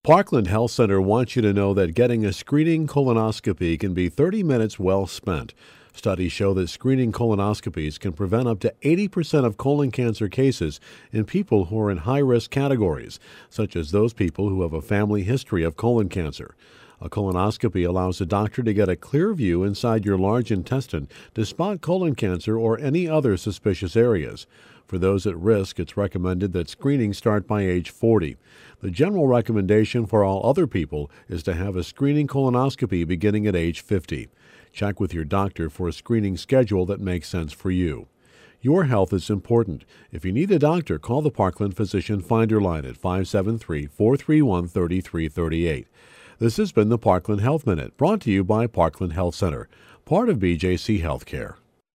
Parkland Health Center wants you to know that getting a screening colonoscopy can be 30 minutes well spent. Studies show that screening colonoscopies can prevent up to 80% of colon cancer cases in people who are in high-risk categories, such as those people who have a family history of colon cancer. A colonoscopy allows a doctor to get a clear view inside your large intestine to spot colon cancer or any other suspicious areas. For those at risk, it's recommended that screening start by age 40. The general recommendation for all other people is to have a screening colonoscopy beginning at age 50. Check with your doctor for a screening schedule that makes sense for you. Your health is important. If you need a doctor, call the Parkland Physician Finder line at 573-431-3338. This has been the Parkland Health Minute, brought to you by Parkland Health Center, part of BJC Healthcare.